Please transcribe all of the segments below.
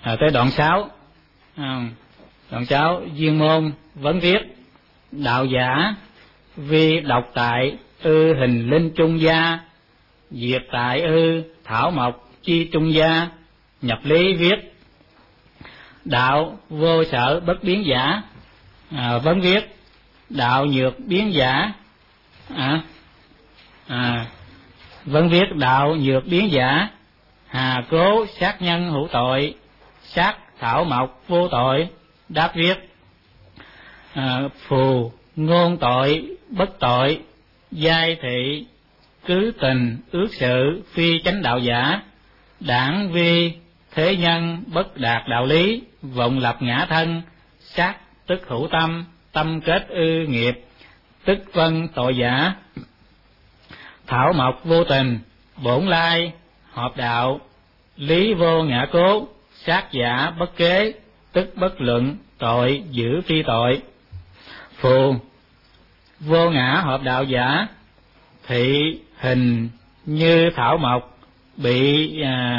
Tới đoạn 6. Đoạn 6 viên môn vấn viết: đạo giả vi độc tại ư hình linh trung gia, diệt tại ư thảo mộc chi trung gia. Nhập lý viết: đạo vô sở bất biến giả. Vấn viết: đạo nhược biến giả. Vấn viết: đạo nhược biến giả, hà cố sát nhân hữu tội, sát thảo mộc vô tội. Đáp viết: phù ngôn tội bất tội, giai thị cứ tình ước sự phi chánh đạo giả. Đảng vi thế nhân bất đạt đạo lý, vọng lập ngã thân, sát tức hữu tâm, tâm kết ư nghiệp, tức vân tội giả. Thảo mộc vô tình, bổn lai hợp đạo, lý vô ngã cố, sát giả bất kế, tức bất luận, tội giữ phi tội. Phù vô ngã hợp đạo giả, thị hình như thảo mộc, bị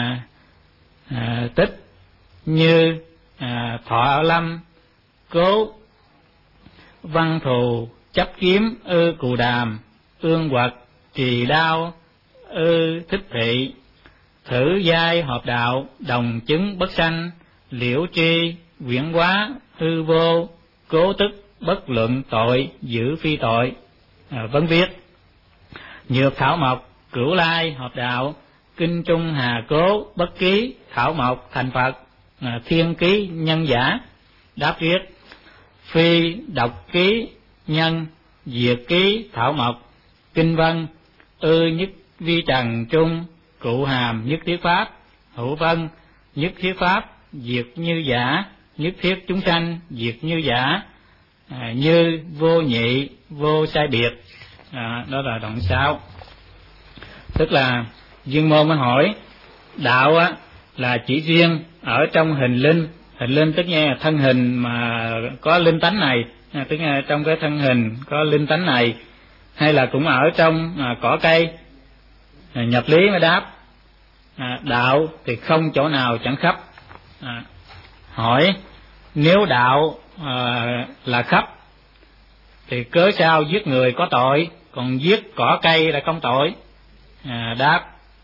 tích như thọ lâm, cố văn thù chấp kiếm ư cù đàm, ương quật trì đao ư thích thị. Thử giai hợp đạo, đồng chứng bất sanh, liễu tri quyển hóa hư vô, cố tức bất luận, tội giữ phi tội. Vấn viết: nhược thảo mộc cửu lai hợp đạo, kinh trung hà cố bất ký, thảo mộc thành Phật, thiên ký nhân giả. Đáp viết: phi độc ký nhân, diệt ký thảo mộc, kinh vân ư nhất vi trần trung, cụ hàm nhất thiết pháp, hữu vân nhất thiết pháp, diệt như giả, nhất thiết chúng sanh diệt như giả, như vô nhị vô sai biệt. Đó là đoạn 6. Tức là Dương Môn mới hỏi: đạo là chỉ riêng ở trong hình linh. Hình linh tức là thân hình mà có linh tánh này, tức là trong cái thân hình có linh tánh này, hay là cũng ở trong cỏ cây? Nhập lý mới đáp: đạo thì không chỗ nào chẳng khắp. Hỏi: nếu đạo là khắp thì cớ sao giết người có tội, còn giết cỏ cây là không tội? Đáp: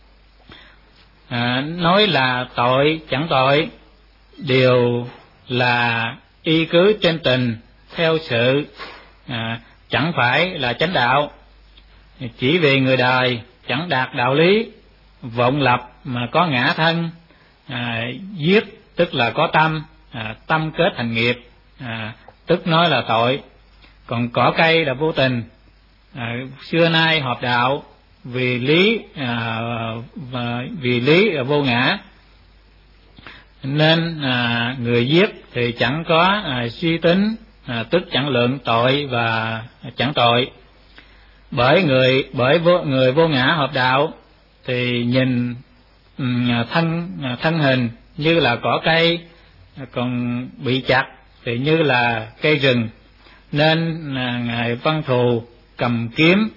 nói là tội chẳng tội, đều là y cứ trên tình theo sự, chẳng phải là chánh đạo. Chỉ vì người đời chẳng đạt đạo lý, vọng lập mà có ngã thân, giết tức là có tâm, tâm kết thành nghiệp, tức nói là tội. Còn cỏ cây là vô tình, xưa nay hợp đạo vì lý vô ngã, nên người giết thì chẳng có suy tính, tức chẳng lượng tội và chẳng tội. Bởi người vô ngã hợp đạo thì nhìn thân hình như là cỏ cây, còn bị chặt thì như là cây rừng, nên ngài Văn Thù cầm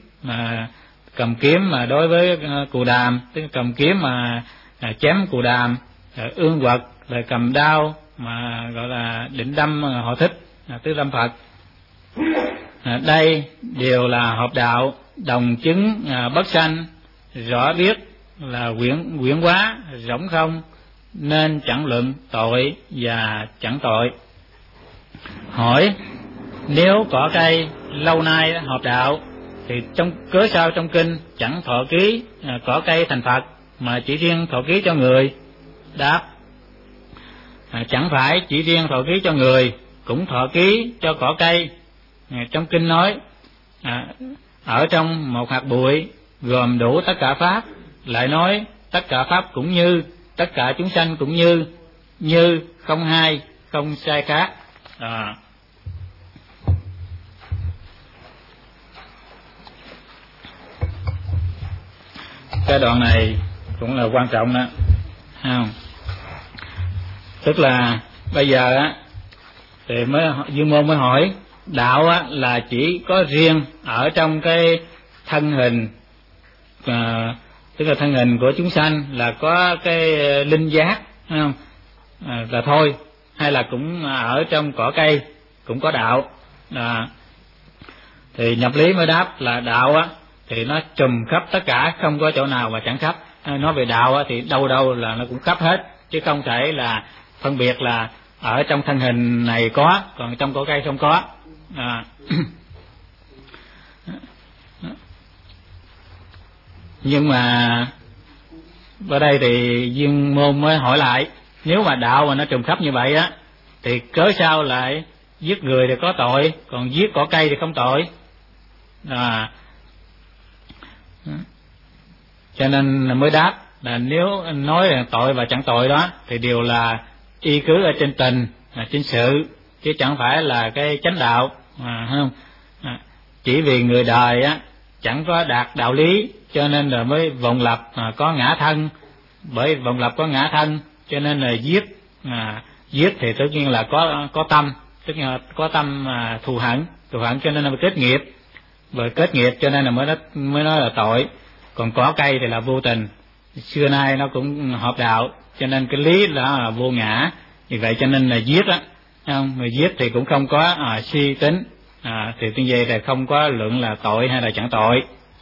kiếm mà đối với cù đàm, tức cầm kiếm mà chém cù đàm. Ương quật là cầm đao mà gọi là định đâm họ thích, tức đâm Phật. Đây đều là hợp đạo, đồng chứng bất sanh, rõ biết là quyển hóa rỗng không, nên chẳng luận tội và chẳng tội. Hỏi: nếu cỏ cây lâu nay hợp đạo thì cớ sao trong kinh chẳng thọ ký cỏ cây thành Phật, mà chỉ riêng thọ ký cho người? Đáp: chẳng phải chỉ riêng thọ ký cho người, cũng thọ ký cho cỏ cây. Trong kinh nói ở trong một hạt bụi gồm đủ tất cả pháp, lại nói tất cả pháp cũng như, tất cả chúng sanh cũng như không hai không sai khác. Cái đoạn này cũng là quan trọng đó, không? Tức là bây giờ thì Dương Môn mới hỏi: đạo là chỉ có riêng ở trong cái thân hình, tức là thân hình của chúng sanh là có cái linh giác, không? là thôi, hay là cũng ở trong cỏ cây cũng có đạo. Thì nhập lý mới đáp là đạo á thì nó trùm khắp tất cả, không có chỗ nào mà chẳng khắp. Nói về đạo á thì đâu đâu là nó cũng khắp hết, chứ không thể là phân biệt là ở trong thân hình này có, còn trong cỏ cây không có. Nhưng mà ở đây thì Viên Môn mới hỏi lại, nếu mà đạo mà nó trùm khắp như vậy á thì cớ sao lại giết người thì có tội, còn giết cỏ cây thì không tội? Cho nên mới đáp là nếu nói là tội và chẳng tội đó thì đều là y cứ ở trên tình, trên sự, chứ chẳng phải là cái chánh đạo, không? Chỉ vì người đời á chẳng có đạt đạo lý cho nên là mới vọng lập có ngã thân, bởi vọng lập có ngã thân cho nên là giết thì tất nhiên là có tâm, tức là có tâm thù hận cho nên là kết nghiệp, bởi kết nghiệp cho nên là mới nói là tội. Còn cỏ cây thì là vô tình, xưa nay nó cũng hợp đạo, cho nên cái lý là vô ngã. Vì vậy cho nên là giết á, không? Người giết thì cũng không có suy tính, thì tuyên về là không có lượng là tội hay là chẳng tội.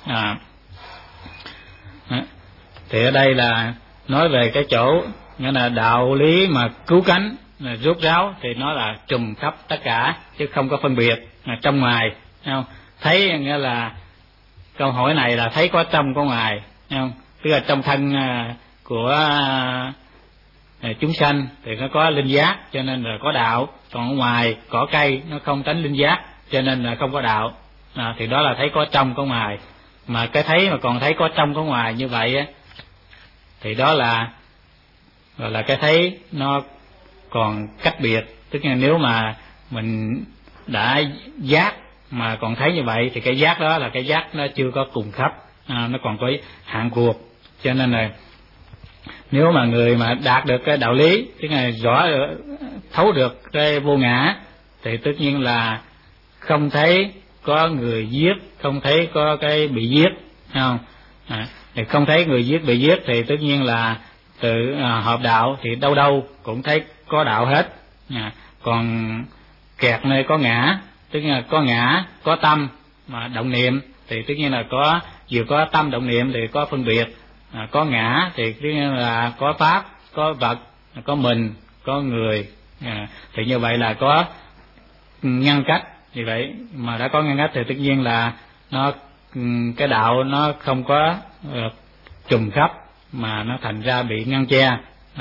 Thì ở đây là nói về cái chỗ nghĩa là đạo lý mà cứu cánh là rốt ráo thì nó là trùm khắp tất cả, chứ không có phân biệt trong ngoài, không? Thấy nghĩa là câu hỏi này là thấy có trong có ngoài, không? Tức là trong thân của chúng sanh thì nó có linh giác cho nên là có đạo, còn ở ngoài cỏ cây nó không tánh linh giác cho nên là không có đạo. Thì đó là thấy có trong có ngoài. Mà cái thấy mà còn thấy có trong có ngoài như vậy á thì đó là gọi là cái thấy nó còn cách biệt. Tức là nếu mà mình đã giác mà còn thấy như vậy thì cái giác đó là cái giác nó chưa có cùng khắp, nó còn có hạn cuộc. Cho nên là nếu mà người mà đạt được cái đạo lý, tức là rõ thấu được cái vô ngã, thì tất nhiên là không thấy có người giết, không thấy có cái bị giết, không? Thì không thấy người giết bị giết thì tất nhiên là tự hợp đạo thì đâu đâu cũng thấy có đạo hết. Còn kẹt nơi có ngã, tức là có ngã, có tâm mà động niệm thì tất nhiên là vừa có tâm động niệm thì có phân biệt. Có ngã thì tất nhiên là có pháp, có vật, có mình, có người. Thì như vậy là có ngăn cách. Vì vậy mà đã có ngăn cách thì tất nhiên là cái đạo nó không có trùm khắp mà nó thành ra bị ngăn che.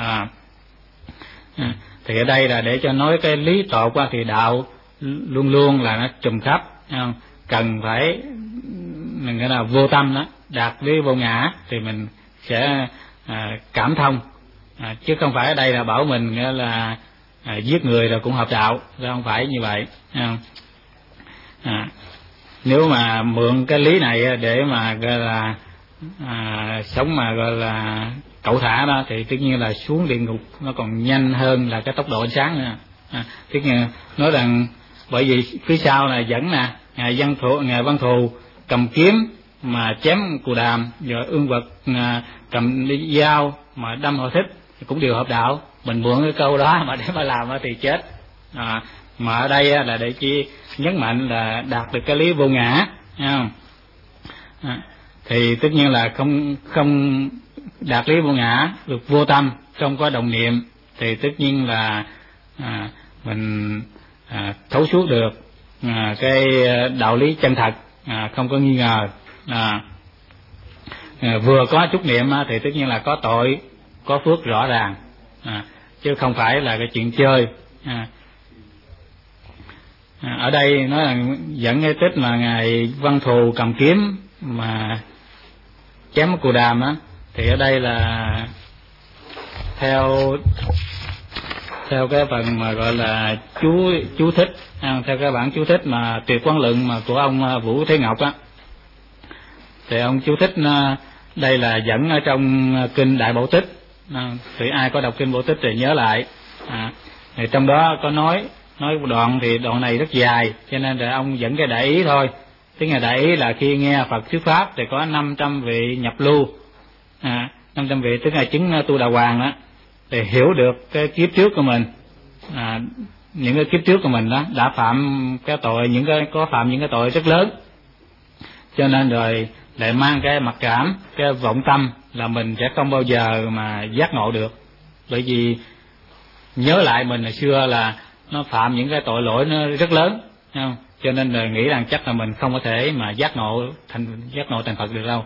Thì ở đây là để cho nói cái lý tột qua thì đạo luôn luôn là nó trùm khắp, không? Cần phải mình gọi là vô tâm đó, đạt lý vô ngã thì mình sẽ cảm thông, chứ không phải ở đây là bảo mình nghĩa là giết người rồi cũng hợp đạo, không phải như vậy, không? Nếu mà mượn cái lý này để mà gọi là sống mà gọi là cẩu thả đó thì tất nhiên là xuống địa ngục nó còn nhanh hơn là cái tốc độ ánh sáng nữa. Tất nhiên nói rằng bởi vì phía sau là dẫn ngài Văn Thù cầm kiếm mà chém Cù Đàm, rồi Ương Vật cầm dao mà đâm Họ Thích cũng đều hợp đạo. Mình mượn cái câu đó mà để mà làm thì chết. Mà ở đây là để chi nhấn mạnh là đạt được cái lý vô ngã, không? Thì tất nhiên là không đạt lý vô ngã, được vô tâm, không có động niệm thì tất nhiên là mình thấu suốt được cái đạo lý chân thật, không có nghi ngờ. Vừa có chút niệm thì tất nhiên là có tội, có phước rõ ràng, chứ không phải là cái chuyện chơi. Ở đây nói là dẫn cái tích mà ngài Văn Thù cầm kiếm mà chém Cù Đàm á, thì ở đây là theo cái phần mà gọi là chú thích, theo cái bản chú thích mà Tuyệt Quán Luận mà của ông Vũ Thế Ngọc á, thì ông chú thích đây là dẫn ở trong kinh Đại Bảo Tích. Thì ai có đọc kinh Bảo Tích thì nhớ lại, thì trong đó có nói đoạn thì đoạn này rất dài, cho nên là ông dẫn cái đại ý thôi. Tức là đại ý là khi nghe Phật thuyết pháp thì có 500 vị nhập lưu, 500 vị tức là chứng tu đà hoàng đó, thì hiểu được cái kiếp trước của mình, những cái kiếp trước của mình đó đã phạm cái tội, có phạm những cái tội rất lớn, cho nên rồi lại mang cái mặc cảm, cái vọng tâm là mình sẽ không bao giờ mà giác ngộ được. Bởi vì nhớ lại mình hồi xưa là nó phạm những cái tội lỗi nó rất lớn, không? Cho nên là nghĩ rằng chắc là mình không có thể mà giác ngộ thành Phật được đâu.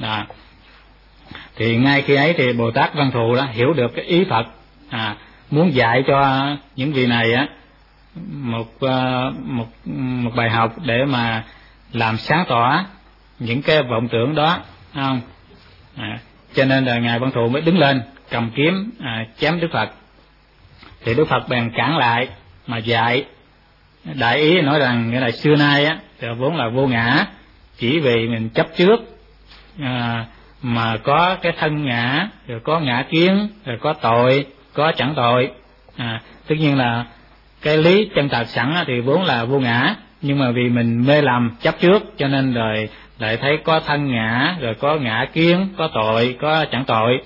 Thì ngay khi ấy thì Bồ Tát Văn Thù đó hiểu được cái ý Phật, muốn dạy cho những vị này á một bài học để mà làm sáng tỏ những cái vọng tưởng đó, không? Cho nên là ngài Văn Thù mới đứng lên cầm kiếm chém Đức Phật. Thì Đức Phật bèn cản lại mà dạy. Đại ý nói rằng cái này xưa nay á thì vốn là vô ngã, chỉ vì mình chấp trước mà có cái thân ngã, rồi có ngã kiến, rồi có tội, có chẳng tội. Tất nhiên là cái lý chân thật sẵn thì vốn là vô ngã, nhưng mà vì mình mê lầm chấp trước cho nên rồi lại thấy có thân ngã, rồi có ngã kiến, có tội, có chẳng tội.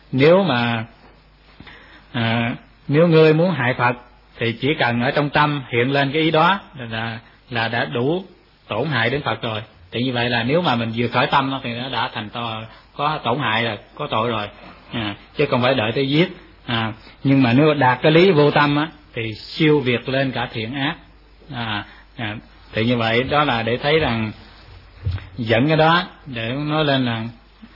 Nếu ngươi muốn hại Phật thì chỉ cần ở trong tâm hiện lên cái ý đó là đã đủ tổn hại đến Phật rồi. Thì như vậy là nếu mà mình vừa khởi tâm thì nó đã thành có tổn hại rồi, có tội rồi, chứ không phải đợi tới giết. Nhưng mà nếu đạt cái lý vô tâm á thì siêu việt lên cả thiện ác. Thì như vậy đó là để thấy rằng dẫn cái đó để nói lên là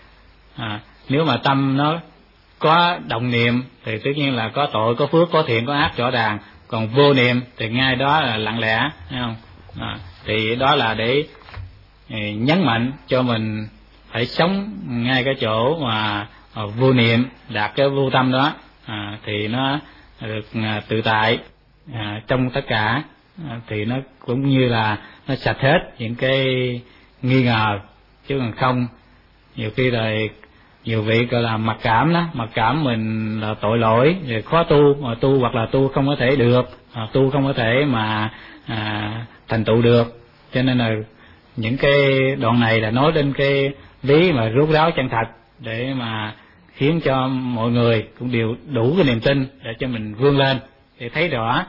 nếu mà tâm nó có động niệm thì tất nhiên là có tội, có phước, có thiện, có ác rõ ràng. Còn vô niệm thì ngay đó là lặng lẽ, thấy không? Thì đó là để nhấn mạnh cho mình phải sống ngay cái chỗ mà vô niệm, đạt cái vô tâm đó, thì nó được tự tại trong tất cả. Thì nó cũng như là nó sạch hết những cái nghi ngờ, chứ còn không nhiều khi rồi nhiều vị gọi là mặc cảm đó, mặc cảm mình là tội lỗi rồi khó tu, mà tu hoặc là tu không có thể được, tu không có thể mà thành tựu được. Cho nên là những cái đoạn này là nói đến cái lý mà rốt ráo chân thật để mà khiến cho mọi người cũng đều đủ cái niềm tin để cho mình vươn lên, để thấy rõ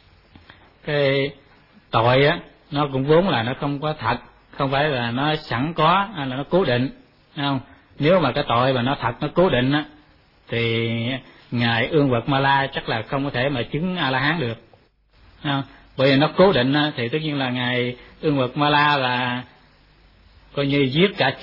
cái tội á nó cũng vốn là nó không có thật, không phải là nó sẵn có hay là nó cố định, không? Nếu mà cái tội mà nó thật, nó cố định á thì ngài Ương Vật Ma La chắc là không có thể mà chứng A La Hán được, không? Bởi vì nó cố định á, thì tất nhiên là ngài Ương Vật Ma La là coi như giết cả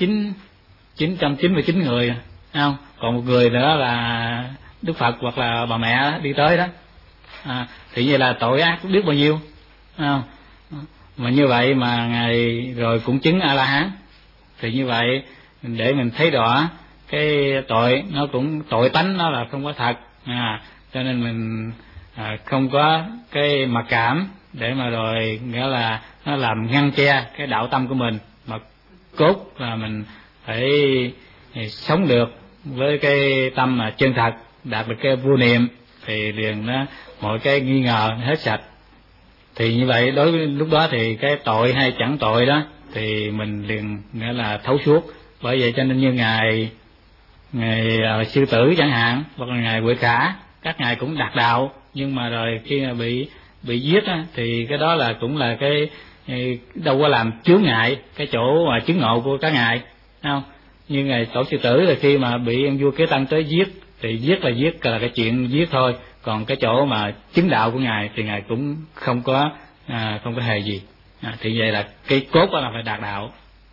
999 người, không? Còn một người nữa là Đức Phật hoặc là bà mẹ đi tới đó, thì như là tội ác biết bao nhiêu, không? Mà như vậy mà ngài rồi cũng chứng A La Hán. Thì như vậy để mình thấy rõ cái tội nó cũng tội tánh nó là không có thật, cho nên mình không có cái mặc cảm để mà rồi nghĩa là nó làm ngăn che cái đạo tâm của mình, mà cốt là mình phải sống được với cái tâm mà chân thật, đạt được cái vô niệm thì liền nó mọi cái nghi ngờ hết sạch. Thì như vậy đối với lúc đó thì cái tội hay chẳng tội đó thì mình liền nghĩa là thấu suốt. Bởi vậy cho nên như ngài Sư Tử chẳng hạn, hoặc là ngài Huệ Khả, các ngài cũng đạt đạo, nhưng mà rồi khi mà bị giết á, thì cái đó là cũng là cái đâu có làm chướng ngại cái chỗ mà chứng ngộ của các ngài, không? Như ngài Tổ Sư Tử là khi mà bị ông vua Kế Tân tới giết thì giết là cái chuyện giết thôi, còn cái chỗ mà chứng đạo của ngài thì ngài cũng không có hề gì. Thì vậy là cái cốt đó là phải đạt đạo,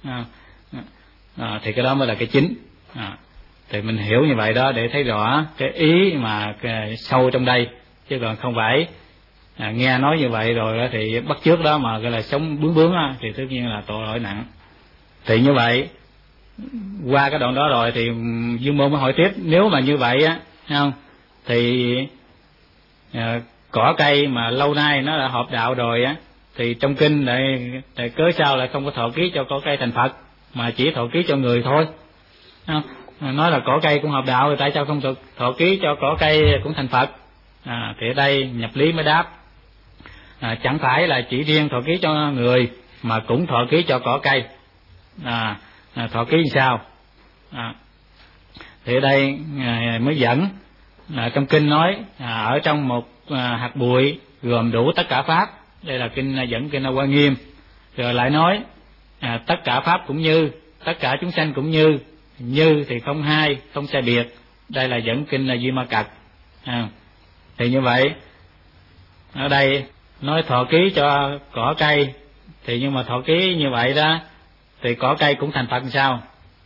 thì cái đó mới là cái chính. Thì mình hiểu như vậy đó để thấy rõ cái ý mà cái sâu trong đây, chứ còn không phải nghe nói như vậy rồi thì bắt chước đó mà gọi là sống bướng đó, thì tất nhiên là tội lỗi nặng. Thì như vậy qua cái đoạn đó rồi thì Dương Môn mới hỏi tiếp, nếu mà như vậy á, không, thì cỏ cây mà lâu nay nó đã hợp đạo rồi á, thì trong kinh lại cớ sao lại không có thọ ký cho cỏ cây thành Phật mà chỉ thọ ký cho người thôi, không? Nói là cỏ cây cũng hợp đạo thì tại sao không thọ ký cho cỏ cây cũng thành Phật? Thì ở đây nhập lý mới đáp, chẳng phải là chỉ riêng thọ ký cho người mà cũng thọ ký cho cỏ cây. Thọ ký như sao? Thì ở đây ngài mới dẫn trong kinh nói ở trong một hạt bụi gồm đủ tất cả pháp. Đây là kinh dẫn kinh Hoa Nghiêm. Rồi lại nói tất cả pháp cũng như, tất cả chúng sanh cũng như thì không hai, không sai biệt. Đây là dẫn kinh Duy Ma Cật. Thì như vậy ở đây nói thọ ký cho cỏ cây, thì nhưng mà thọ ký như vậy đó thì cỏ cây cũng thành Phật làm sao?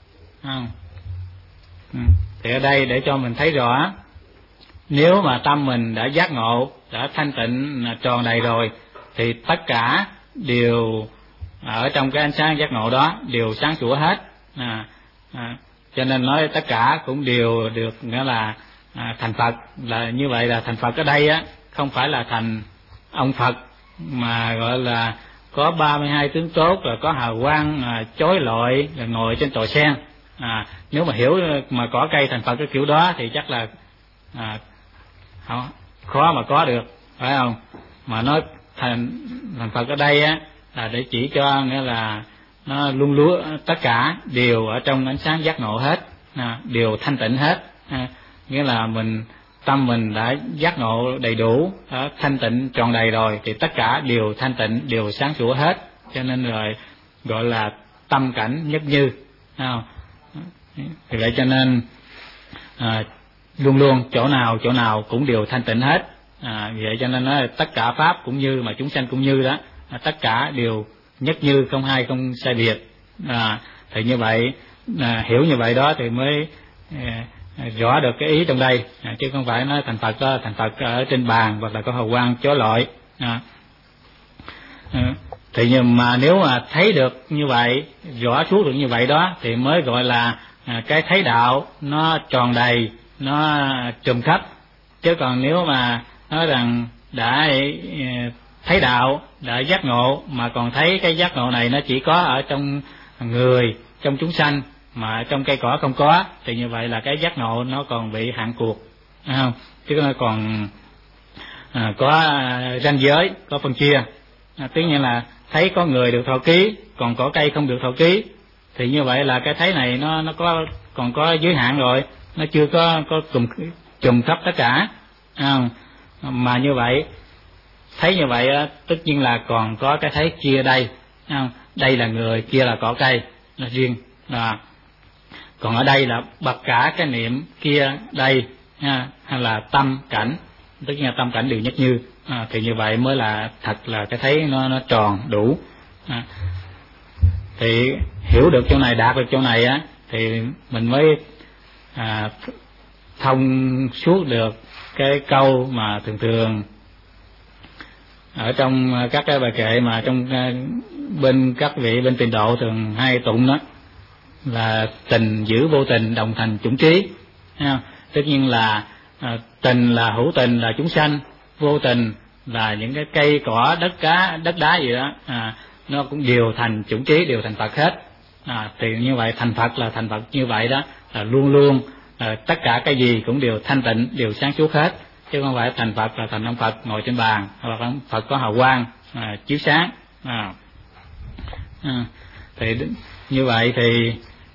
Thì ở đây để cho mình thấy rõ, nếu mà tâm mình đã giác ngộ, đã thanh tịnh tròn đầy rồi, thì tất cả đều ở trong cái ánh sáng giác ngộ đó đều sáng sủa hết. Cho nên nói tất cả cũng đều được nghĩa là thành Phật. Là như vậy là thành Phật ở đây á không phải là thành ông Phật, mà gọi là có 32 tướng tốt, rồi có hào quang chói lọi, rồi ngồi trên tòa sen. Nếu mà hiểu mà cỏ cây thành Phật cái kiểu đó thì chắc là khó mà có được, phải không? Mà nói thành Phật ở đây á là để chỉ cho nghĩa là nó luôn luôn tất cả đều ở trong ánh sáng giác ngộ hết, đều thanh tịnh hết. Nghĩa là tâm mình đã giác ngộ đầy đủ, thanh tịnh tròn đầy rồi thì tất cả đều thanh tịnh, đều sáng sủa hết. Cho nên rồi gọi là tâm cảnh nhất như. Vì vậy cho nên luôn luôn chỗ nào cũng đều thanh tịnh hết. Vì vậy cho nên nói tất cả pháp cũng như, mà chúng sanh cũng như đó, tất cả đều nhất như, không hai, không sai biệt. Thì như vậy hiểu như vậy đó thì mới rõ được cái ý trong đây, chứ không phải nói thành Phật đó, thành Phật ở trên bàn hoặc là có hào quang chói lọi. Thì nhưng mà nếu mà thấy được như vậy, rõ suốt được như vậy đó thì mới gọi là cái thấy đạo nó tròn đầy, nó trùm khắp. Chứ còn nếu mà nói rằng đã thấy đạo, đã giác ngộ mà còn thấy cái giác ngộ này nó chỉ có ở trong người, trong chúng sanh, mà trong cây cỏ không có, thì như vậy là cái giác ngộ nó còn bị hạn cuộc, không? Chứ nó còn có ranh giới, có phân chia. Tức nhiên là thấy có người được thọ ký, còn cỏ cây không được thọ ký, thì như vậy là cái thấy này nó còn có giới hạn rồi, nó chưa có trùm khắp tất cả. Mà như vậy thấy như vậy tất nhiên là còn có cái thấy chia đây, đây là người, kia là cỏ cây, nó riêng. Còn ở đây là bật cả cái niệm kia đây, hay là tâm cảnh, tất nhiên là tâm cảnh đều nhất như. Thì như vậy mới là thật là cái thấy nó tròn đủ. Thì hiểu được chỗ này, đạt được chỗ này á, thì mình mới thông suốt được cái câu mà thường ở trong các cái bài kệ mà trong bên các vị bên Tịnh độ thường hay tụng đó, là tình giữ vô tình đồng thành chủng trí. Tất nhiên là tình là hữu tình là chúng sanh, vô tình là những cái cây cỏ đất đá gì đó, nó cũng đều thành chủng trí, đều thành Phật hết. Thì như vậy thành Phật là thành Phật như vậy đó, là luôn luôn tất cả cái gì cũng đều thanh tịnh, đều sáng suốt hết, chứ không phải thành Phật là thành ông Phật ngồi trên bàn, hoặc là Phật có hào quang chiếu sáng. Thì như vậy thì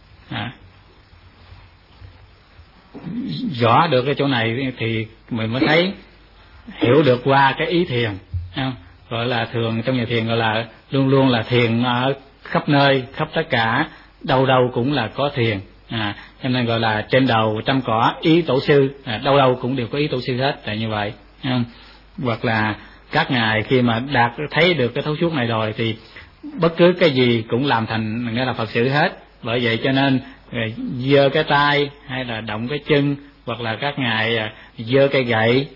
rõ được cái chỗ này thì mình mới thấy hiểu được qua cái ý thiền. Gọi là thường trong nhà thiền gọi là luôn luôn là thiền ở khắp nơi, khắp tất cả, đâu đâu cũng là có thiền. Cho nên gọi là trên đầu trăm cỏ ý tổ sư, đâu đâu cũng đều có ý tổ sư hết, là như vậy. Hoặc là các ngài khi mà thấy được cái thấu suốt này rồi thì bất cứ cái gì cũng làm thành nghĩa là Phật sự hết. Bởi vậy cho nên giơ cái tay hay là động cái chân, hoặc là các ngài giơ cây gậy,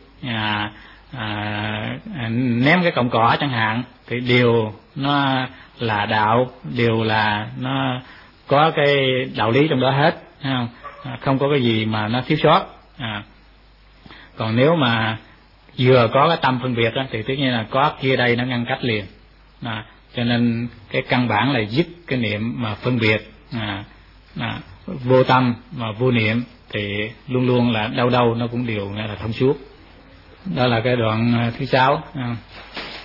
ném cái cọng cỏ chẳng hạn, thì đều nó là đạo, đều là nó có cái đạo lý trong đó hết, không có cái gì mà nó thiếu sót. Còn nếu mà vừa có cái tâm phân biệt đó, thì tất nhiên là có kia đây nó ngăn cách liền. Cho nên cái căn bản là dứt cái niệm mà phân biệt, vô tâm mà vô niệm, thì luôn luôn là đâu đâu nó cũng đều là thông suốt. Đó là cái đoạn thứ 6.